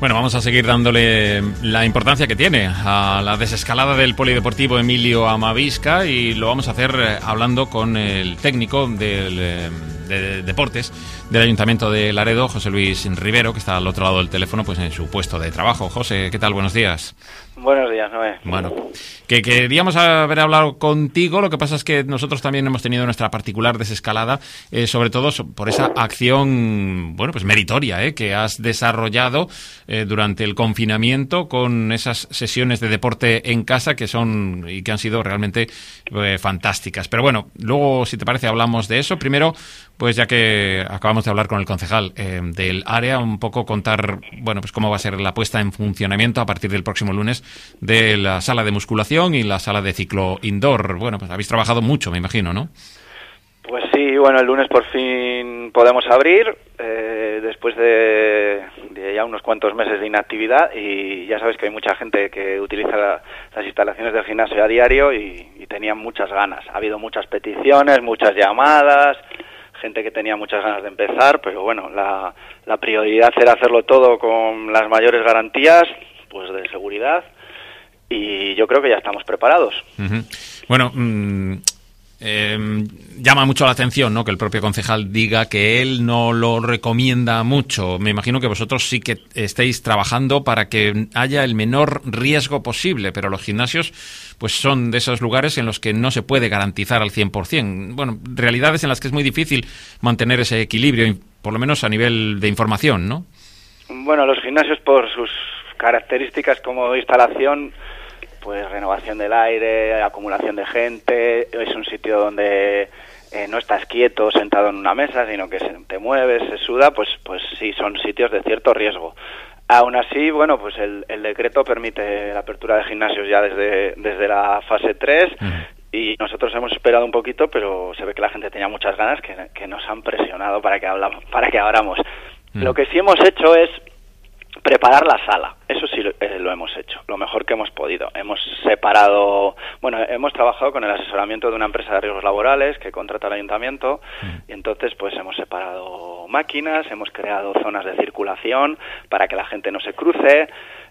Bueno, vamos a seguir dándole la importancia que tiene a la desescalada del Polideportivo Emilio Amavisca y lo vamos a hacer hablando con el técnico de deportes del Ayuntamiento de Laredo, José Luis Rivero, que está al otro lado del teléfono, pues en su puesto de trabajo. José, ¿qué tal? Buenos días. Buenos días, Noé. Bueno, que queríamos haber hablado contigo, lo que pasa es que nosotros también hemos tenido nuestra particular desescalada, sobre todo por esa acción, bueno, pues meritoria, que has desarrollado durante el confinamiento con esas sesiones de deporte en casa que son y que han sido realmente fantásticas. Pero bueno, luego, si te parece, hablamos de eso. Primero, pues ya que acabamos de hablar con el concejal del área, un poco contar, bueno, pues cómo va a ser la puesta en funcionamiento a partir del próximo lunes de la sala de musculación y la sala de ciclo indoor. Bueno, pues habéis trabajado mucho, me imagino, ¿no? Pues sí, bueno, el lunes por fin podemos abrir, después de ya unos cuantos meses de inactividad, y ya sabes que hay mucha gente que utiliza las instalaciones del gimnasio a diario y tenían muchas ganas. Ha habido muchas peticiones, muchas llamadas, gente que tenía muchas ganas de empezar, pero bueno, la prioridad era hacerlo todo con las mayores garantías, pues de seguridad, y yo creo que ya estamos preparados. Uh-huh. Bueno, llama mucho la atención, ¿no?, que el propio concejal diga que él no lo recomienda mucho. Me imagino que vosotros sí que estáis trabajando para que haya el menor riesgo posible, pero los gimnasios pues son de esos lugares en los que no se puede garantizar al 100%. Bueno, realidades en las que es muy difícil mantener ese equilibrio, por lo menos a nivel de información, ¿no? Bueno, los gimnasios, por sus características como instalación, pues renovación del aire, acumulación de gente, es un sitio donde no estás quieto sentado en una mesa, sino que te mueves, se suda, pues sí, son sitios de cierto riesgo. Aún así, bueno, pues el decreto permite la apertura de gimnasios ya desde la fase 3, y nosotros hemos esperado un poquito, pero se ve que la gente tenía muchas ganas, que nos han presionado para que abramos. Lo que sí hemos hecho es preparar la sala, eso sí lo hemos hecho, lo mejor que hemos podido. Hemos separado, bueno, hemos trabajado con el asesoramiento de una empresa de riesgos laborales que contrata el ayuntamiento, y entonces pues hemos separado máquinas, hemos creado zonas de circulación para que la gente no se cruce,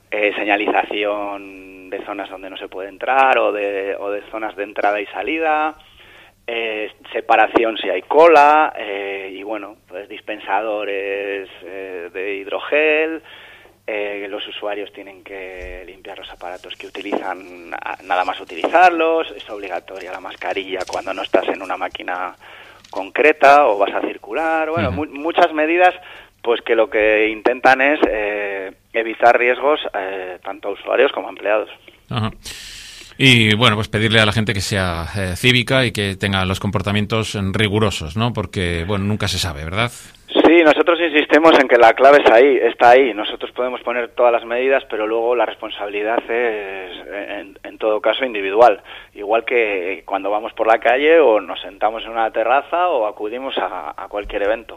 señalización de zonas donde no se puede entrar o de zonas de entrada y salida, separación si hay cola, y bueno, pues dispensadores de hidrogel. Los usuarios tienen que limpiar los aparatos que utilizan, nada más utilizarlos. Es obligatoria la mascarilla cuando no estás en una máquina concreta o vas a circular. Bueno, muchas medidas pues que lo que intentan es evitar riesgos tanto a usuarios como a empleados. Ajá. Y bueno, pues pedirle a la gente que sea cívica y que tenga los comportamientos rigurosos, ¿no? Porque, bueno, nunca se sabe, ¿verdad? Sí, nosotros insistimos en que la clave está ahí. Nosotros podemos poner todas las medidas, pero luego la responsabilidad es, en todo caso, individual. Igual que cuando vamos por la calle o nos sentamos en una terraza o acudimos a cualquier evento.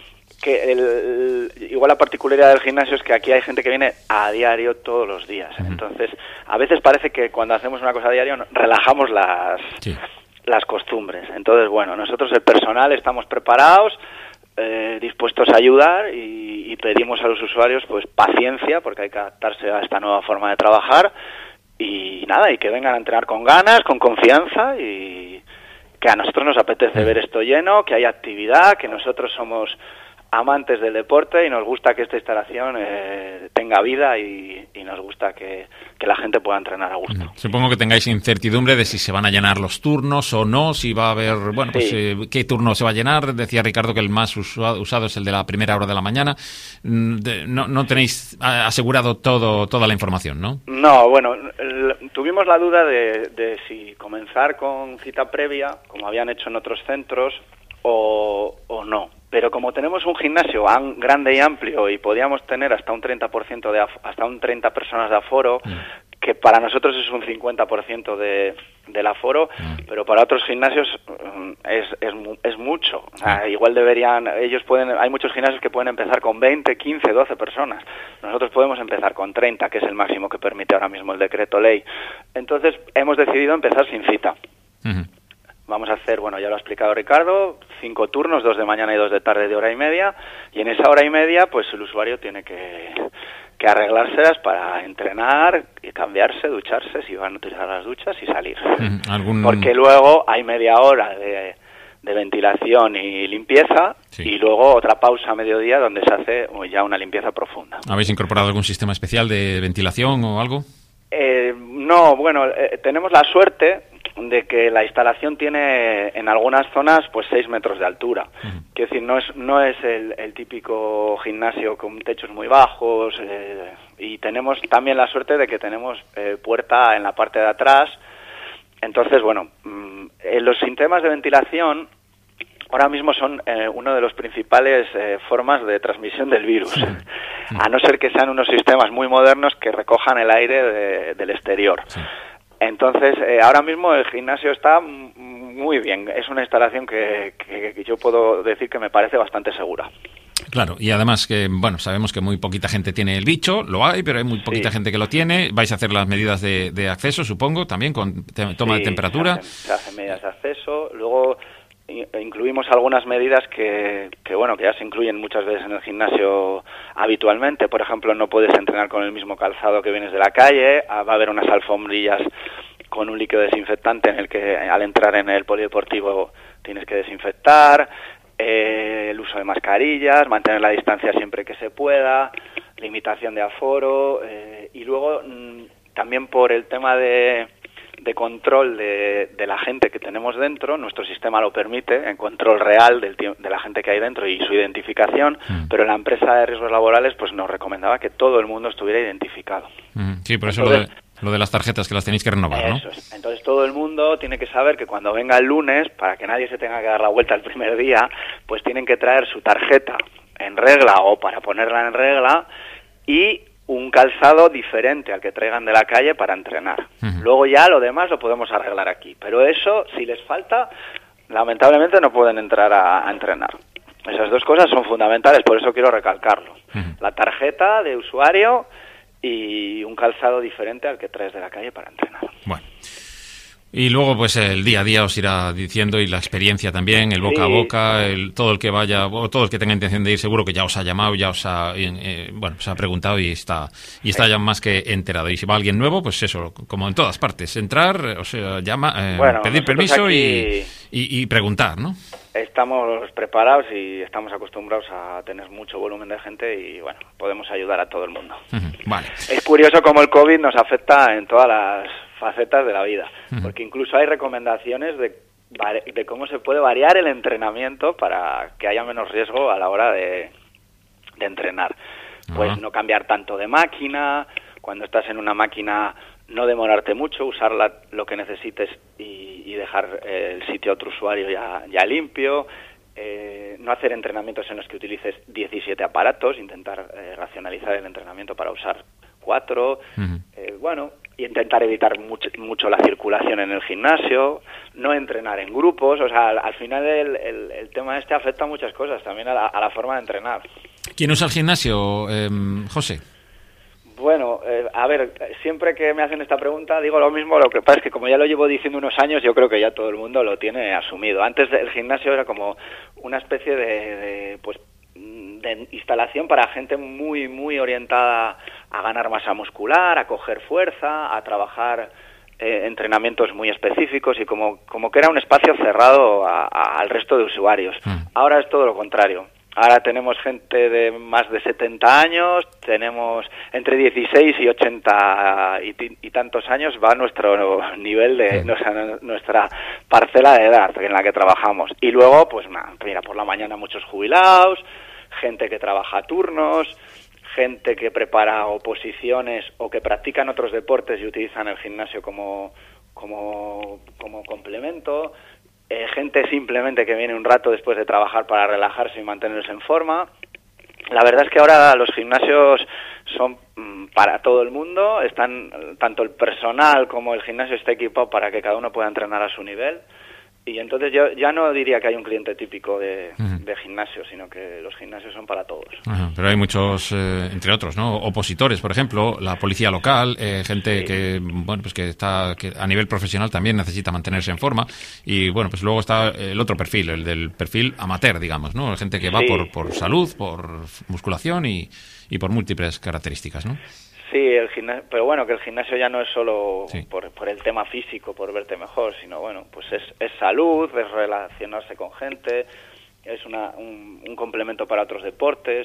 Igual la particularidad del gimnasio es que aquí hay gente que viene a diario todos los días. Entonces, a veces parece que cuando hacemos una cosa a diario relajamos las costumbres. Entonces, bueno, nosotros el personal estamos preparados, dispuestos a ayudar, y pedimos a los usuarios pues paciencia, porque hay que adaptarse a esta nueva forma de trabajar, y nada, y que vengan a entrenar con ganas, con confianza, y que a nosotros nos apetece ver esto lleno, que hay actividad, que nosotros somos amantes del deporte y nos gusta que esta instalación tenga vida, y nos gusta que la gente pueda entrenar a gusto. Supongo que tengáis incertidumbre de si se van a llenar los turnos o no, si va a haber, bueno, pues qué turno se va a llenar. Decía Ricardo que el más usado es el de la primera hora de la mañana. No tenéis asegurado toda la información, ¿no? No, bueno, tuvimos la duda de si comenzar con cita previa, como habían hecho en otros centros, o no. Pero como tenemos un gimnasio grande y amplio y podíamos tener hasta un 30% hasta un 30 personas de aforo, que para nosotros es un 50% del aforo, pero para otros gimnasios es mucho. O sea, igual hay muchos gimnasios que pueden empezar con 20, 15, 12 personas. Nosotros podemos empezar con 30, que es el máximo que permite ahora mismo el decreto ley. Entonces hemos decidido empezar sin cita. Vamos a hacer, bueno, ya lo ha explicado Ricardo, 5 turnos, 2 de mañana y 2 de tarde de hora y media, y en esa hora y media, pues el usuario tiene que que arreglárselas para entrenar y cambiarse, ducharse, si van a utilizar las duchas y salir. Porque luego hay media hora de ventilación y limpieza, y luego otra pausa a mediodía donde se hace ya una limpieza profunda. ¿Habéis incorporado algún sistema especial de ventilación o algo? No, bueno, tenemos la suerte de que la instalación tiene en algunas zonas pues 6 metros de altura. Quiero decir, no es el típico gimnasio con techos muy bajos, y tenemos también la suerte de que tenemos puerta en la parte de atrás. Entonces, bueno, los sistemas de ventilación ahora mismo son una de las principales formas de transmisión del virus, a no ser que sean unos sistemas muy modernos que recojan el aire del exterior. Entonces, ahora mismo el gimnasio está muy bien. Es una instalación que yo puedo decir que me parece bastante segura. Claro, y además que, bueno, sabemos que muy poquita gente tiene el bicho, lo hay, pero hay muy poquita gente que lo tiene. Vais a hacer las medidas de acceso, supongo, también con toma de temperatura. Se hacen medidas de acceso. Luego incluimos algunas medidas que ya se incluyen muchas veces en el gimnasio habitualmente. Por ejemplo, no puedes entrenar con el mismo calzado que vienes de la calle. Va a haber unas alfombrillas con un líquido desinfectante en el que al entrar en el polideportivo tienes que desinfectar. El uso de mascarillas, mantener la distancia siempre que se pueda, limitación de aforo, y luego también por el tema de control de la gente que tenemos dentro, nuestro sistema lo permite, en control real de la gente que hay dentro y su identificación, pero la empresa de riesgos laborales pues nos recomendaba que todo el mundo estuviera identificado. Sí, por eso entonces, lo de las tarjetas que las tenéis que renovar, ¿no? Eso es. Entonces todo el mundo tiene que saber que cuando venga el lunes, para que nadie se tenga que dar la vuelta el primer día, pues tienen que traer su tarjeta en regla o para ponerla en regla y un calzado diferente al que traigan de la calle para entrenar. Luego ya lo demás lo podemos arreglar aquí. Pero eso, si les falta, lamentablemente no pueden entrar a entrenar. Esas dos cosas son fundamentales, por eso quiero recalcarlo. La tarjeta de usuario y un calzado diferente al que traes de la calle para entrenar. Bueno. Y luego, pues, el día a día os irá diciendo, y la experiencia también, el boca a boca, todo el que vaya, o todo el que tenga intención de ir, seguro que ya os ha llamado, ya os ha, os ha preguntado y está ya más que enterado. Y si va alguien nuevo, pues eso, como en todas partes, entrar, o sea, pedir permiso y preguntar, ¿no? Estamos preparados y estamos acostumbrados a tener mucho volumen de gente y, bueno, podemos ayudar a todo el mundo. Vale. Es curioso cómo el COVID nos afecta en todas las facetas de la vida, porque incluso hay recomendaciones de cómo se puede variar el entrenamiento para que haya menos riesgo a la hora de entrenar. Pues no cambiar tanto de máquina, cuando estás en una máquina no demorarte mucho, usar lo que necesites y dejar el sitio a otro usuario ya limpio, no hacer entrenamientos en los que utilices 17 aparatos, intentar racionalizar el entrenamiento para usar 4, y intentar evitar mucho la circulación en el gimnasio, no entrenar en grupos, o sea, al final el tema afecta a muchas cosas, también a la forma de entrenar. ¿Quién usa el gimnasio, José? Bueno, a ver, siempre que me hacen esta pregunta digo lo mismo, lo que pasa es que como ya lo llevo diciendo unos años, yo creo que ya todo el mundo lo tiene asumido. Antes el gimnasio era como una especie de instalación para gente muy, muy orientada a ganar masa muscular, a coger fuerza, a trabajar entrenamientos muy específicos y como que era un espacio cerrado al resto de usuarios. Ahora es todo lo contrario. Ahora tenemos gente de más de 70 años, tenemos entre 16 y 80 y tantos años, va nuestro nivel nuestra parcela de edad en la que trabajamos. Y luego, pues mira, por la mañana muchos jubilados, gente que trabaja a turnos, gente que prepara oposiciones o que practican otros deportes y utilizan el gimnasio como complemento. Gente simplemente que viene un rato después de trabajar para relajarse y mantenerse en forma. La verdad es que ahora los gimnasios son para todo el mundo, están tanto el personal como el gimnasio está equipado para que cada uno pueda entrenar a su nivel. Y entonces yo ya no diría que hay un cliente típico de gimnasio, sino que los gimnasios son para todos. Pero hay muchos, entre otros, ¿no? Opositores, por ejemplo, la policía local, gente que, bueno, pues que a nivel profesional también necesita mantenerse en forma. Y bueno, pues luego está el otro perfil, el del perfil amateur, digamos, ¿no? Gente que va por salud, por musculación y por múltiples características, ¿no? Sí, pero bueno, que el gimnasio ya no es solo por el tema físico, por verte mejor, sino bueno, pues es salud, es relacionarse con gente, es un complemento para otros deportes,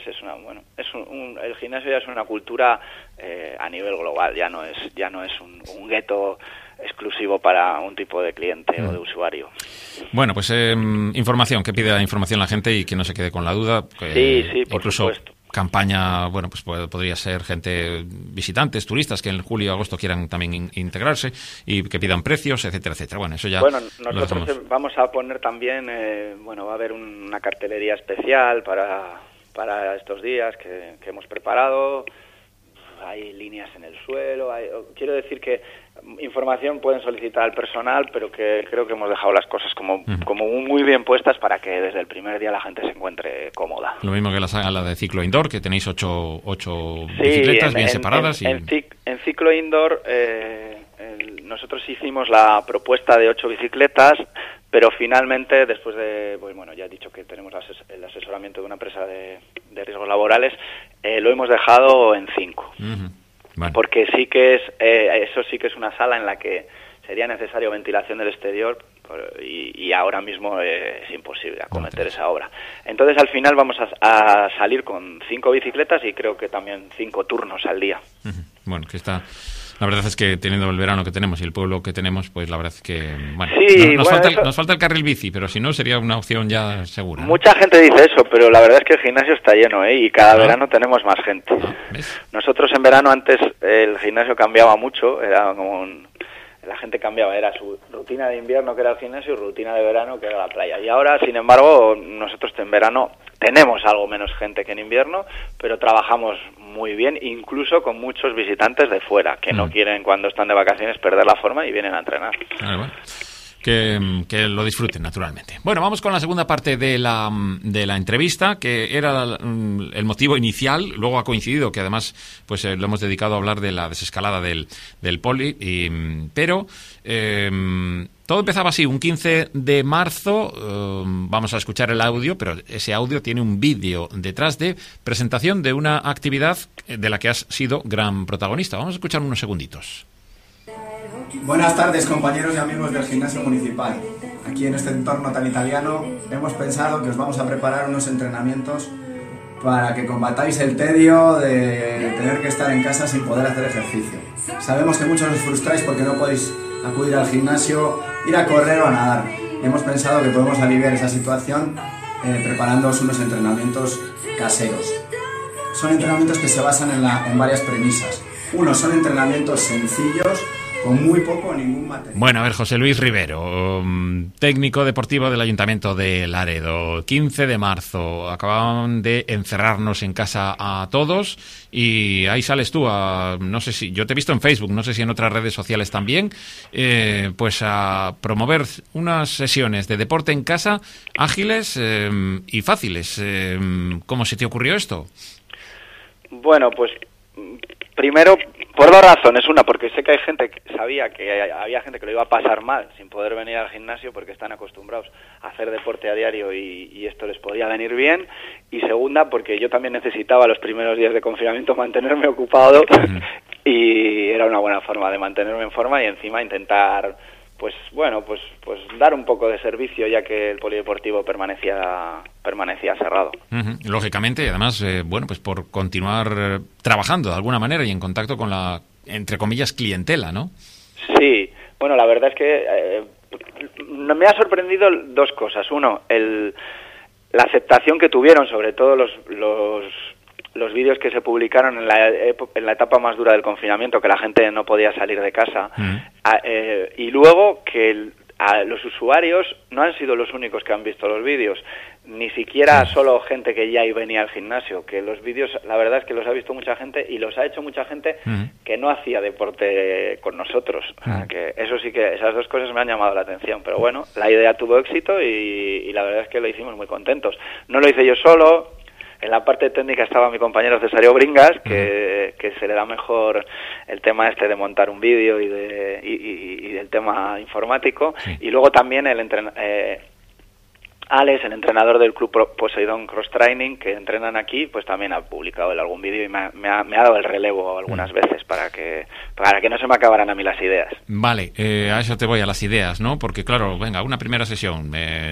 el gimnasio ya es una cultura a nivel global, ya no es un gueto exclusivo para un tipo de cliente o de usuario. Bueno, pues información, que pida información la gente y que no se quede con la duda. Sí, por incluso supuesto. Campaña, bueno, pues podría ser gente, visitantes, turistas que en julio y agosto quieran también integrarse y que pidan precios, etcétera, etcétera. Bueno, eso ya. Bueno, nosotros vamos a poner también, va a haber una cartelería especial para estos días que hemos preparado. Hay líneas en el suelo. Quiero decir que información pueden solicitar al personal, pero que creo que hemos dejado las cosas como muy bien puestas para que desde el primer día la gente se encuentre cómoda. Lo mismo que la de ciclo indoor, que tenéis ocho bicicletas bien separadas. En ciclo indoor nosotros hicimos la propuesta de 8 bicicletas, pero finalmente, después de, ya he dicho que tenemos el asesoramiento de una empresa de riesgos laborales, lo hemos dejado en 5. Vale. Porque sí que eso sí que es una sala en la que sería necesario ventilación del exterior y ahora mismo es imposible acometer esa obra. Entonces al final vamos a salir con 5 bicicletas y creo que también 5 turnos al día. Bueno, que está... La verdad es que teniendo el verano que tenemos y el pueblo que tenemos, pues la verdad es que... nos falta el carril bici, pero si no sería una opción ya segura, ¿no? Mucha gente dice eso, pero la verdad es que el gimnasio está lleno, y cada verano tenemos más gente. ¿Ves? Nosotros en verano antes el gimnasio cambiaba mucho, era como la gente cambiaba, era su rutina de invierno que era el gimnasio y rutina de verano que era la playa. Y ahora, sin embargo, nosotros en verano tenemos algo menos gente que en invierno, pero trabajamos muy bien, incluso con muchos visitantes de fuera, que no quieren cuando están de vacaciones perder la forma y vienen a entrenar. Bueno. Que lo disfruten, naturalmente. Bueno, vamos con la segunda parte de la entrevista, que era el motivo inicial. Luego ha coincidido que además pues lo hemos dedicado a hablar de la desescalada del poli. Pero todo empezaba así, un 15 de marzo. Vamos a escuchar el audio, pero ese audio tiene un vídeo detrás de presentación de una actividad de la que has sido gran protagonista. Vamos a escuchar unos segunditos. Buenas tardes, compañeros y amigos del gimnasio municipal. Aquí en este entorno tan italiano hemos pensado que os vamos a preparar unos entrenamientos para que combatáis el tedio de tener que estar en casa sin poder hacer ejercicio. Sabemos que muchos os frustráis porque no podéis acudir al gimnasio, ir a correr o a nadar. Y hemos pensado que podemos aliviar esa situación preparándoos unos entrenamientos caseros. Son entrenamientos que se basan en varias premisas. Uno, son entrenamientos sencillos, con muy poco o ningún material. Bueno, a ver, José Luis Rivero, técnico deportivo del Ayuntamiento de Laredo. 15 de marzo, acababan de encerrarnos en casa a todos y ahí sales tú no sé si, yo te he visto en Facebook, no sé si en otras redes sociales también, pues a promover unas sesiones de deporte en casa ágiles y fáciles. ¿Cómo se te ocurrió esto? Bueno, pues primero, por dos razones. Una, porque sé que hay gente que sabía que había gente que lo iba a pasar mal sin poder venir al gimnasio porque están acostumbrados a hacer deporte a diario y esto les podía venir bien. Y segunda, porque yo también necesitaba los primeros días de confinamiento mantenerme ocupado y era una buena forma de mantenerme en forma y encima intentar pues dar un poco de servicio ya que el polideportivo permanecía cerrado. Lógicamente, y además, pues por continuar trabajando de alguna manera y en contacto con la, entre comillas, clientela, ¿no? Sí, bueno, la verdad es que me ha sorprendido dos cosas. Uno, la aceptación que tuvieron, sobre todo los vídeos que se publicaron en la etapa más dura del confinamiento, que la gente no podía salir de casa, y luego que los usuarios no han sido los únicos que han visto los vídeos. ni siquiera solo gente que ya venía al gimnasio, que los vídeos, la verdad es que los ha visto mucha gente y los ha hecho mucha gente que no hacía deporte con nosotros. O sea, que eso sí que, esas dos cosas me han llamado la atención. Pero bueno, la idea tuvo éxito y la verdad es que lo hicimos muy contentos. No lo hice yo solo. En la parte técnica estaba mi compañero Cesario Bringas, que se le da mejor el tema este de montar un vídeo y del tema informático. Y luego también Alex, el entrenador del club Poseidón Cross Training, que entrenan aquí, pues también ha publicado algún vídeo y me ha dado el relevo algunas veces para que no se me acabaran a mí las ideas. Vale, a eso te voy, a las ideas, ¿no? Porque claro, venga, una primera sesión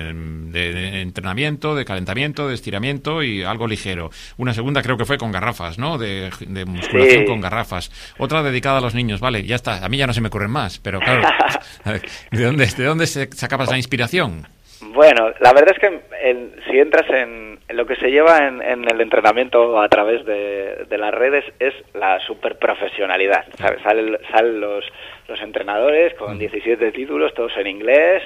de entrenamiento, de calentamiento, de estiramiento y algo ligero. Una segunda creo que fue con garrafas, ¿no? De musculación con garrafas. Otra dedicada a los niños, vale, ya está. A mí ya no se me ocurren más, pero claro, ¿de dónde sacabas la inspiración? Bueno, la verdad es que si entras en lo que se lleva en el entrenamiento a través de las redes es la superprofesionalidad, ¿sabes? Salen los entrenadores con 17 títulos, todos en inglés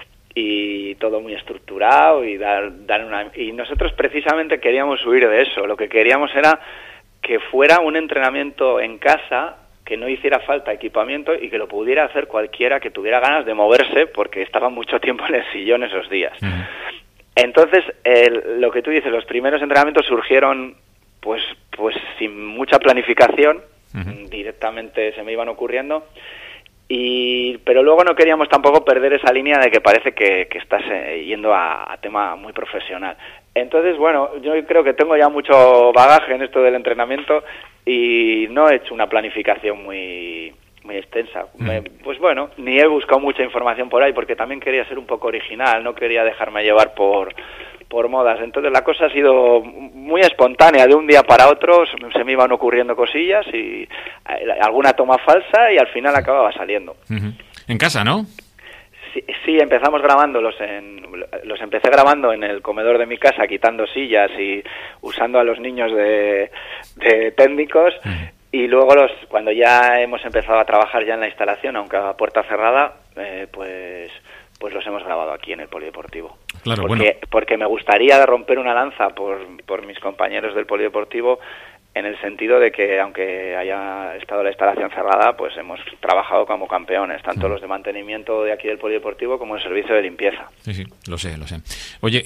y todo muy estructurado y y nosotros precisamente queríamos huir de eso. Lo que queríamos era que fuera un entrenamiento en casa, que no hiciera falta equipamiento y que lo pudiera hacer cualquiera que tuviera ganas de moverse, porque estaba mucho tiempo en el sillón esos días. Entonces, lo que tú dices, los primeros entrenamientos surgieron pues sin mucha planificación, directamente se me iban ocurriendo, pero luego no queríamos tampoco perder esa línea de que parece que estás yendo a tema muy profesional. Entonces, bueno, yo creo que tengo ya mucho bagaje en esto del entrenamiento y no he hecho una planificación muy extensa. Pues bueno, ni he buscado mucha información por ahí porque también quería ser un poco original, no quería dejarme llevar por modas. Entonces la cosa ha sido muy espontánea, de un día para otro se me iban ocurriendo cosillas y alguna toma falsa y al final acababa saliendo. En casa, ¿no? Sí, empezamos grabándolos los empecé grabando en el comedor de mi casa, quitando sillas y usando a los niños de técnicos, y luego cuando ya hemos empezado a trabajar ya en la instalación, aunque a puerta cerrada, pues los hemos grabado aquí en el polideportivo. Claro, porque me gustaría romper una lanza por mis compañeros del polideportivo, en el sentido de que, aunque haya estado la instalación cerrada, pues hemos trabajado como campeones, tanto los de mantenimiento de aquí del polideportivo como el servicio de limpieza. Sí, lo sé. Oye,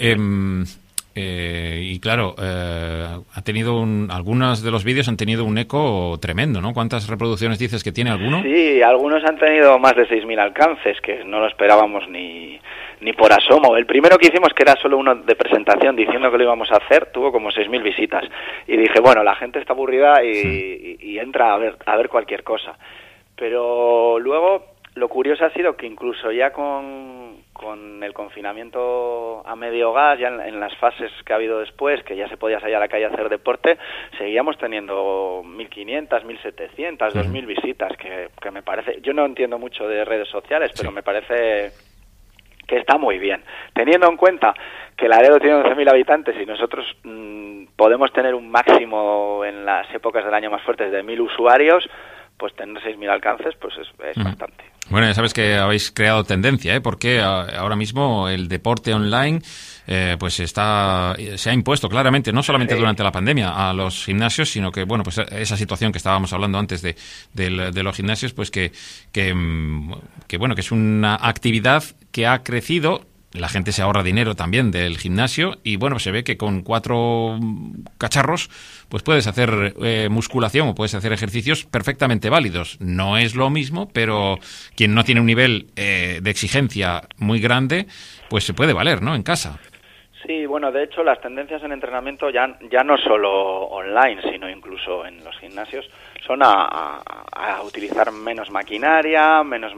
y claro, ha tenido algunos de los vídeos han tenido un eco tremendo, ¿no? ¿Cuántas reproducciones dices que tiene alguno? Sí, algunos han tenido más de 6.000 alcances, que no lo esperábamos ni por asomo. El primero que hicimos, que era solo uno de presentación diciendo que lo íbamos a hacer, tuvo como 6.000 visitas. Y dije, bueno, la gente está aburrida y entra a ver cualquier cosa. Pero luego, lo curioso ha sido que incluso ya con el confinamiento a medio gas, ya en las fases que ha habido después, que ya se podía salir a la calle a hacer deporte, seguíamos teniendo 1.500, 1.700, 2.000 visitas, que me parece... Yo no entiendo mucho de redes sociales, pero me parece que está muy bien. Teniendo en cuenta que Laredo tiene 11.000 habitantes y nosotros podemos tener un máximo en las épocas del año más fuertes de 1.000 usuarios, pues tener 6.000 alcances pues es bastante. Bueno, ya sabes que habéis creado tendencia, porque ahora mismo el deporte online pues se ha impuesto claramente, no solamente durante la pandemia, a los gimnasios, sino que, bueno, pues esa situación que estábamos hablando antes de los gimnasios, pues que bueno, que es una actividad que ha crecido. La gente se ahorra dinero también del gimnasio y, bueno, se ve que con 4 cacharros pues puedes hacer musculación o puedes hacer ejercicios perfectamente válidos. No es lo mismo, pero quien no tiene un nivel de exigencia muy grande, pues se puede valer, ¿no?, en casa. Sí, bueno, de hecho las tendencias en entrenamiento ya no solo online, sino incluso en los gimnasios son a utilizar menos maquinaria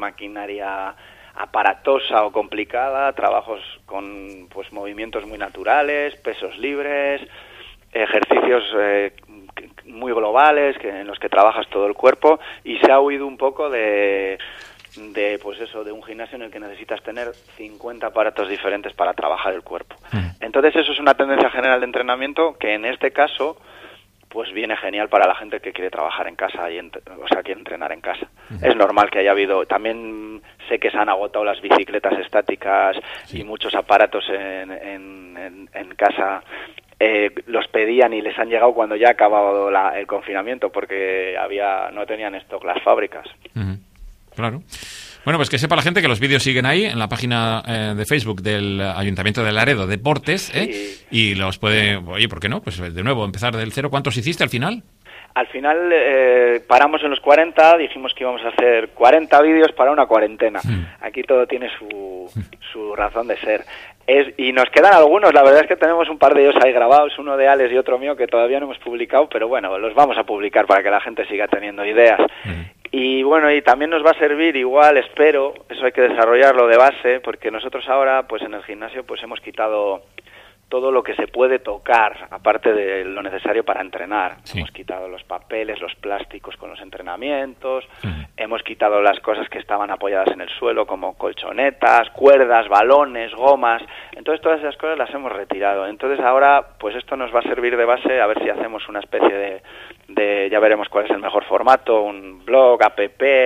aparatosa o complicada, trabajos con pues movimientos muy naturales, pesos libres, ejercicios muy globales en los que trabajas todo el cuerpo, y se ha huido un poco de pues eso, de un gimnasio en el que necesitas tener 50 aparatos diferentes para trabajar el cuerpo. Entonces eso es una tendencia general de entrenamiento que en este caso pues viene genial para la gente que quiere trabajar en casa quiere entrenar en casa. Es normal que haya habido, también sé que se han agotado las bicicletas estáticas y muchos aparatos en casa. Los pedían y les han llegado cuando ya ha acabado el confinamiento, porque no tenían stock las fábricas. Claro. Bueno, pues que sepa la gente que los vídeos siguen ahí en la página de Facebook del Ayuntamiento de Laredo Deportes, y los puede, oye, ¿por qué no? Pues de nuevo, empezar del cero. ¿Cuántos hiciste al final? Al final paramos en los 40, dijimos que íbamos a hacer 40 vídeos para una cuarentena. Aquí todo tiene su razón de ser. Y nos quedan algunos, la verdad es que tenemos un par de ellos ahí grabados, uno de Alex y otro mío que todavía no hemos publicado, pero bueno, los vamos a publicar para que la gente siga teniendo ideas. Y bueno, y también nos va a servir igual, espero, eso hay que desarrollarlo de base, porque nosotros ahora pues en el gimnasio pues hemos quitado todo lo que se puede tocar, aparte de lo necesario para entrenar. Hemos quitado los papeles, los plásticos con los entrenamientos, hemos quitado las cosas que estaban apoyadas en el suelo, como colchonetas, cuerdas, balones, gomas. Entonces todas esas cosas las hemos retirado. Entonces ahora pues esto nos va a servir de base, a ver si hacemos una especie de ya veremos cuál es el mejor formato, un blog, app,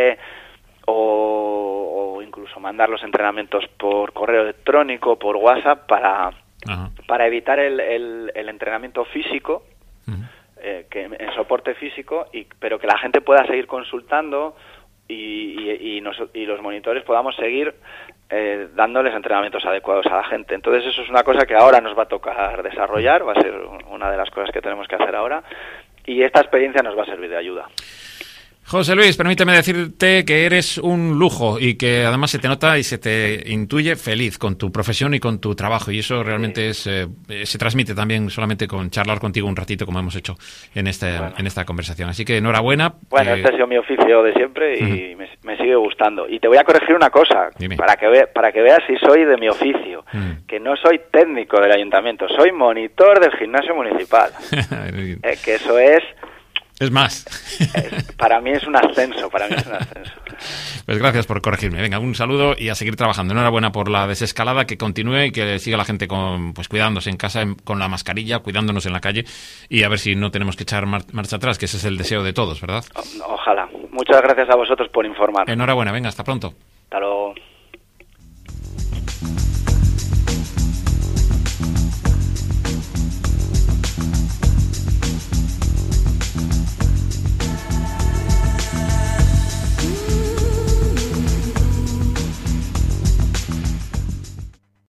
o incluso mandar los entrenamientos por correo electrónico, por WhatsApp, para evitar el entrenamiento físico, el soporte físico, pero que la gente pueda seguir consultando y los monitores podamos seguir dándoles entrenamientos adecuados a la gente. Entonces eso es una cosa que ahora nos va a tocar desarrollar, va a ser una de las cosas que tenemos que hacer ahora, y esta experiencia nos va a servir de ayuda. José Luis, permíteme decirte que eres un lujo y que además se te nota y se te intuye feliz con tu profesión y con tu trabajo, y eso realmente se transmite también solamente con charlar contigo un ratito, como hemos hecho en esta conversación. Así que enhorabuena. Bueno, este ha sido mi oficio de siempre y me sigue gustando. Y te voy a corregir una cosa, para que veas si soy de mi oficio, que no soy técnico del ayuntamiento, soy monitor del gimnasio municipal. Que eso es... Es más. Para mí es un ascenso, Pues gracias por corregirme. Venga, un saludo y a seguir trabajando. Enhorabuena por la desescalada, que continúe y que siga la gente cuidándose en casa, con la mascarilla, cuidándonos en la calle, y a ver si no tenemos que echar marcha atrás, que ese es el deseo de todos, ¿verdad? Ojalá. Muchas gracias a vosotros por informar. Enhorabuena, venga, hasta pronto.